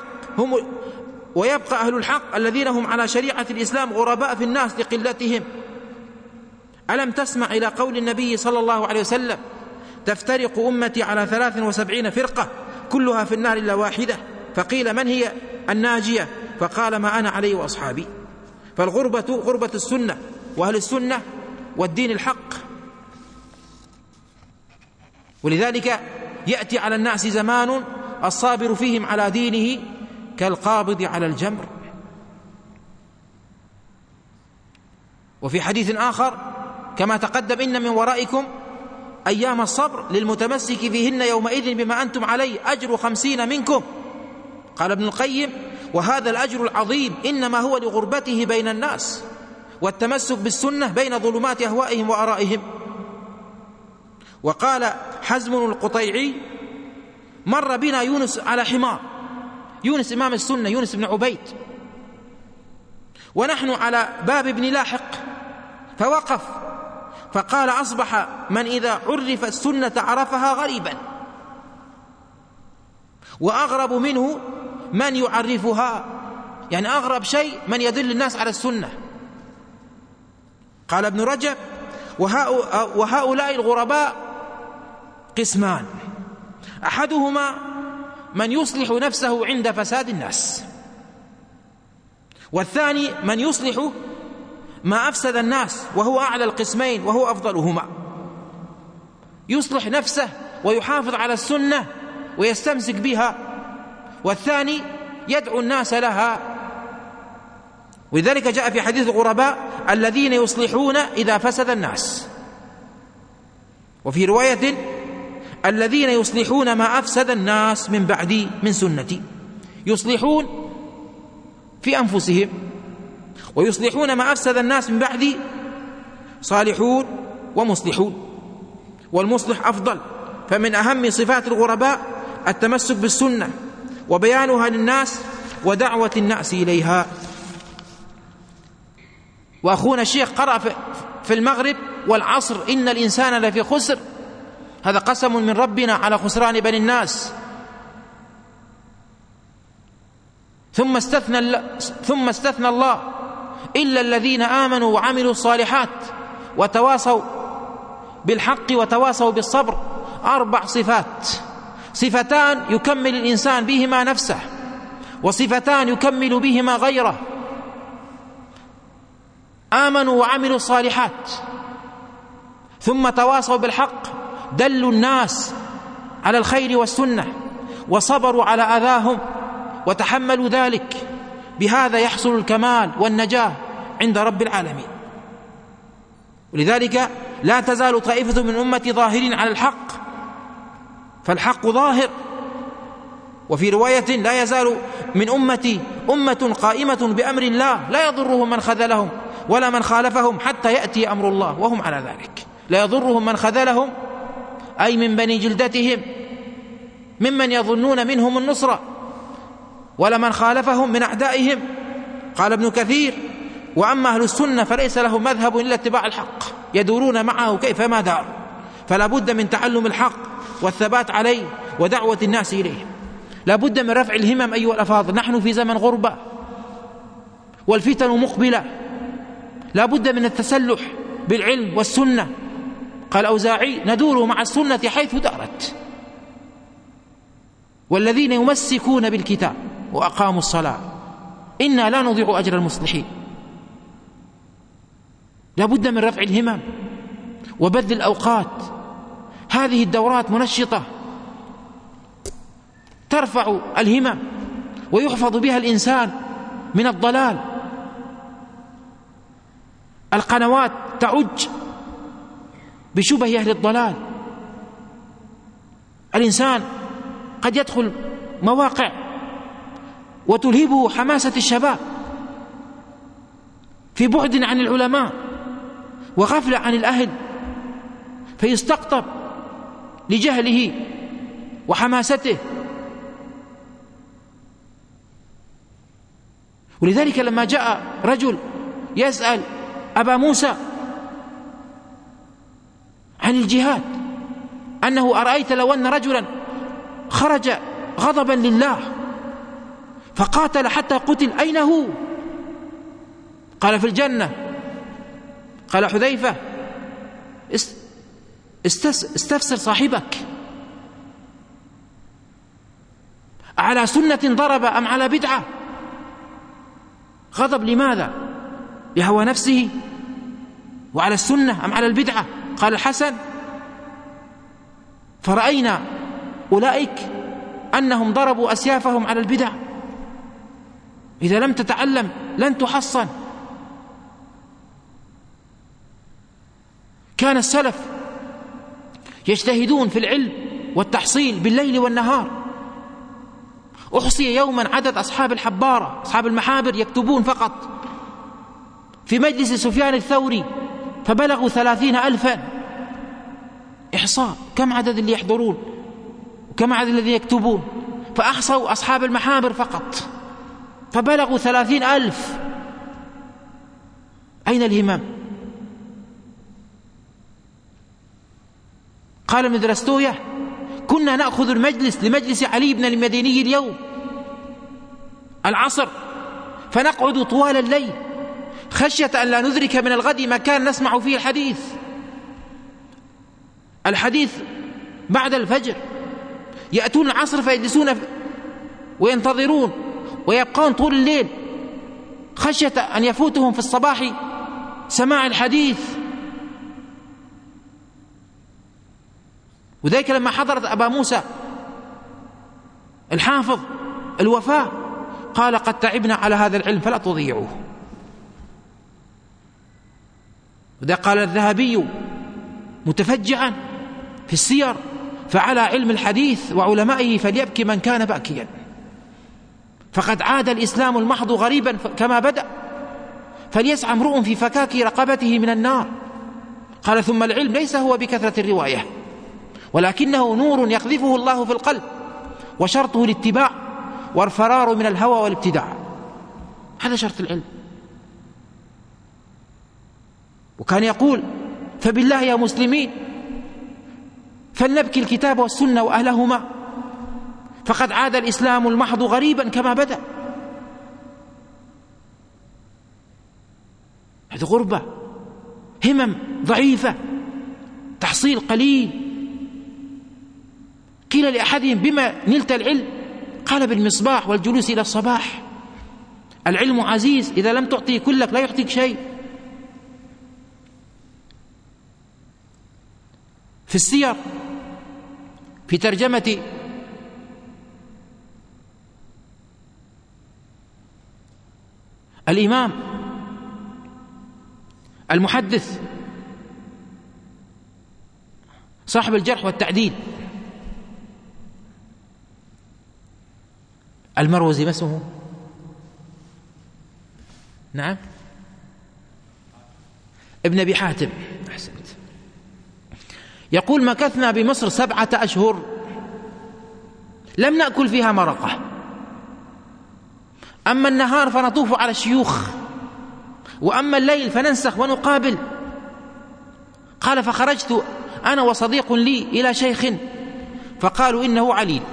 أهل الحق الذين هم على شريعة الإسلام غرباء في الناس لقلتهم. ألم تسمع إلى قول النبي صلى الله عليه وسلم: تفترق أمتي على 73 فرقة كلها في النار إلا واحدة؟ فقيل: من هي الناجية؟ فقال: ما أنا عليه وأصحابي. فالغربة غربة السنة وأهل السنة والدين الحق. ولذلك يأتي على الناس زمان الصابر فيهم على دينه كالقابض على الجمر. وفي حديث آخر كما تقدم: إن من ورائكم أيام الصبر للمتمسك فيهن يومئذ بما أنتم عليه أجر 50 منكم. قال ابن القيم: وهذا الأجر العظيم إنما هو لغربته بين الناس والتمسك بالسنة بين ظلمات أهوائهم وآرائهم. وقال حزم القطيعي: مر بنا يونس على حمار، يونس إمام السنة، يونس بن عبيد، ونحن على باب ابن لاحق، فوقف فقال: أصبح من إذا عرف السنة عرفها غريبا، وأغرب منه من يعرفها، يعني أغرب شيء من يدل الناس على السنة. قال ابن رجب: وهؤلاء الغرباء قسمان: أحدهما من يصلح نفسه عند فساد الناس، والثاني من يصلح ما أفسد الناس وهو أعلى القسمين وهو أفضلهما، يصلح نفسه ويحافظ على السنة ويستمسك بها، والثاني يدعو الناس لها. ولذلك جاء في حديث الغرباء: الذين يصلحون إذا فسد الناس. وفي رواية: الذين يصلحون ما أفسد الناس من بعدي من سنتي. يصلحون في أنفسهم، ويصلحون ما أفسد الناس من بعدي صالحون ومصلحون، والمصلح أفضل. فمن أهم صفات الغرباء التمسك بالسنة وبيانها للناس ودعوة الناس إليها. وأخونا الشيخ قرأ في المغرب: والعصر إن الإنسان لفي خسر. هذا قسم من ربنا على خسران بني الناس. ثم استثنى الله: إلا الذين آمنوا وعملوا الصالحات وتواصوا بالحق وتواصوا بالصبر. 4 صفات: صفتان يكمل الإنسان بهما نفسه، وصفتان يكمل بهما غيره. آمنوا وعملوا الصالحات ثم تواصوا بالحق، دلوا الناس على الخير والسنة وصبروا على أذاهم وتحملوا ذلك. بهذا يحصل الكمال والنجاة عند رب العالمين. ولذلك لا تزال طائفة من أمتي ظاهرين على الحق، فالحق ظاهر. وفي رواية: لا يزال من أمتي أمة قائمة بأمر الله لا يضرهم من خذلهم ولا من خالفهم حتى يأتي أمر الله وهم على ذلك. لا يضرهم من خذلهم أي من بني جلدتهم ممن يظنون منهم النصرة، ولا من خالفهم من أعدائهم. قال ابن كثير: وأما أهل السنة فليس لهم مذهب إلا اتباع الحق، يدورون معه كيفما دار. فلا بد من تعلم الحق والثبات عليه ودعوة الناس إليه. لا بد من رفع الهمم أيها الأفاضل. نحن في زمن غربة والفتن مقبلة، لا بد من التسلح بالعلم والسنة. قال أوزاعي: ندور مع السنة حيث دارت. والذين يمسكون بالكتاب وأقاموا الصلاة إنا لا نضيع أجر المصلحين. لا بد من رفع الهمم وبذل الأوقات. هذه الدورات منشطة ترفع الهمم ويحفظ بها الإنسان من الضلال. القنوات تعج بشبه أهل الضلال. الإنسان قد يدخل مواقع وتلهبه حماسة الشباب في بعد عن العلماء وغفلة عن الأهل، فيستقطب لجهله وحماسته ولذلك لما جاء رجل يسأل أبا موسى عن الجهاد أنه أرأيت لو أن رجلا خرج غضبا لله فقاتل حتى قتل أين هو؟ قال في الجنة. قال حذيفة استفسر صاحبك على سنة ضرب أم على بدعة؟ غضب لماذا؟ لهوى نفسه وعلى السنة أم على البدعة؟ قال الحسن فرأينا أولئك أنهم ضربوا أسيافهم على البدع. إذا لم تتعلم لن تحصن. كان السلف يجتهدون في العلم والتحصيل بالليل والنهار. أحصي يوما عدد أصحاب الحبارة أصحاب المحابر يكتبون فقط في مجلس سفيان الثوري فبلغوا 30,000. إحصاء كم عدد اللي يحضرون وكم عدد الذي يكتبون، فأحصوا أصحاب المحابر فقط فبلغوا 30,000. أين الهمم؟ قال ابن درستويه كنا نأخذ المجلس لمجلس علي بن المديني اليوم العصر فنقعد طوال الليل خشية أن لا ندرك من الغد ما كان نسمع فيه الحديث بعد الفجر. يأتون العصر فيجلسون وينتظرون ويبقون طول الليل خشية أن يفوتهم في الصباح سماع الحديث. وذلك لما حضرت أبا موسى الحافظ الوفاة قال قد تعبنا على هذا العلم فلا تضيعوه. وذا قال الذهبي متفجعا في السير فعلى علم الحديث وعلمائه فليبكي من كان باكيا، فقد عاد الإسلام المحض غريبا كما بدأ، فليسعى امرؤ في فكاك رقبته من النار. قال ثم العلم ليس هو بكثرة الرواية ولكنه نور يقذفه الله في القلب وشرطه الاتباع والفرار من الهوى والابتداع. هذا شرط العلم. وكان يقول فبالله يا مسلمين فلنبكي الكتاب والسنة وأهلهما فقد عاد الإسلام المحض غريبا كما بدأ. هذه غربة، همم ضعيفة، تحصيل قليل. قيل لأحدهم بما نلت العلم؟ قال بالمصباح والجلوس إلى الصباح. العلم عزيز إذا لم تعطيه كلك لا يعطيك شيء. في السير في ترجمة الإمام المحدث صاحب الجرح والتعديل المروزي، ما اسمه؟ نعم ابن أبي حاتم، أحسنت. يقول مكثنا بمصر 7 أشهر لم نأكل فيها مرقة، أما النهار فنطوف على الشيوخ وأما الليل فننسخ ونقابل. قال فخرجت أنا وصديق لي إلى شيخ فقالوا إنه عليل.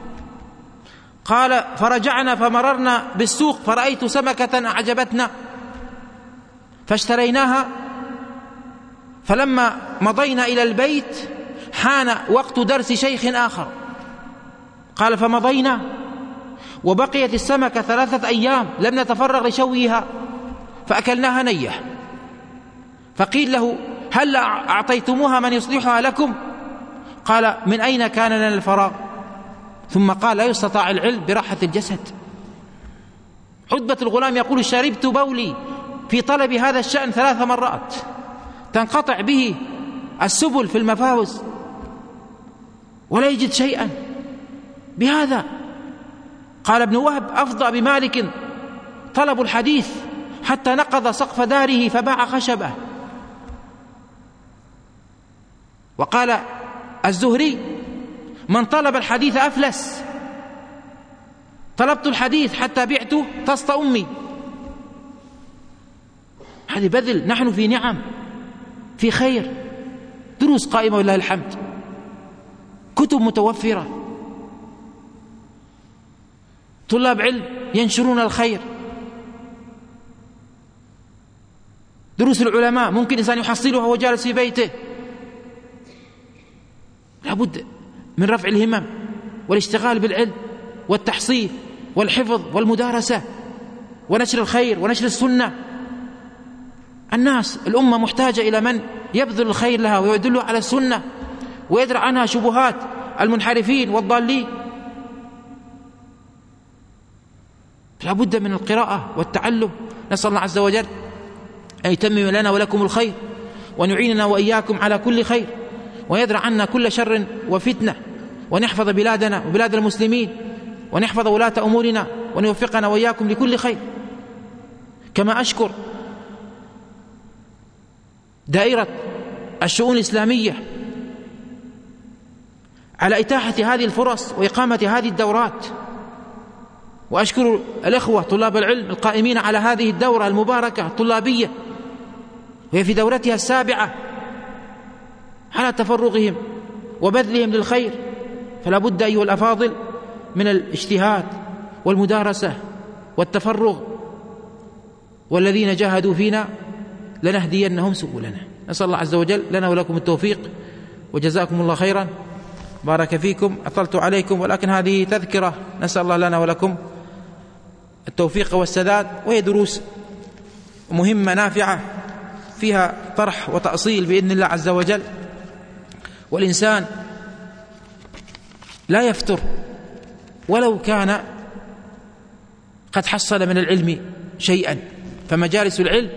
قال فرجعنا فمررنا بالسوق فرأيت سمكة أعجبتنا فاشتريناها، فلما مضينا إلى البيت حان وقت درس شيخ آخر. قال فمضينا وبقيت السمكة 3 أيام لم نتفرغ لشويها فأكلناها نية. فقيل له هل أعطيتموها من يصلحها لكم؟ قال من أين كان لنا الفراغ؟ ثم قال لا يستطاع العلم براحة الجسد. عتبة الغلام يقول شربت بولي في طلب هذا الشأن 3 مرات تنقطع به السبل في المفاوز ولا يجد شيئا بهذا. قال ابن وهب أفضى بمالك طلب الحديث حتى نقض سقف داره فباع خشبه. وقال الزهري من طلب الحديث أفلس، طلبت الحديث حتى بعته طست أمي هذه بذل. نحن في نعم، في خير، دروس قائمة ولله الحمد، كتب متوفرة، طلاب علم ينشرون الخير، دروس العلماء ممكن إنسان يحصلها وهو جالس في بيته. لابد من رفع الهمم والاشتغال بالعلم والتحصيل والحفظ والمدارسة ونشر الخير ونشر السنة. الناس الأمة محتاجة إلى من يبذل الخير لها ويدل على السنة ويدرع عنها شبهات المنحرفين والضالين. لابد من القراءة والتعلم. نسأل الله عز وجل أن يتمم لنا ولكم الخير، وأن يعيننا وإياكم على كل خير، ويدرع عنا كل شر وفتنة، وأن يحفظ بلادنا وبلاد المسلمين، وأن يحفظ ولاة أمورنا، وأن يوفقنا وإياكم لكل خير. كما أشكر دائرة الشؤون الإسلامية على إتاحة هذه الفرص وإقامة هذه الدورات، وأشكر الإخوة طلاب العلم القائمين على هذه الدورة المباركة الطلابية، وهي في دورتها السابعة، على تفرغهم وبذلهم للخير. فلا بد أيها الأفاضل من الاجتهاد والمدارسة والتفرغ، والذين جاهدوا فينا لنهدينهم سبلنا. نسأل الله عز وجل لنا ولكم التوفيق، وجزاكم الله خيرا، بارك فيكم. أطلت عليكم، ولكن هذه تذكرة، نسأل الله لنا ولكم التوفيق والسداد، وهي دروس مهمة نافعة فيها طرح وتأصيل بإذن الله عز وجل. والإنسان لا يفتر ولو كان قد حصل من العلم شيئا، فمجالس العلم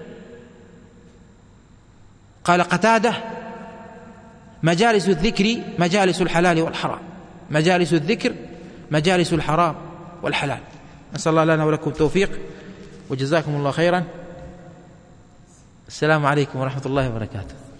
قال قتادة: مجالس الذكر مجالس الحلال والحرام، مجالس الذكر مجالس الحرام والحلال. نسأل الله لنا ولكم التوفيق، وجزاكم الله خيرا. السلام عليكم ورحمة الله وبركاته.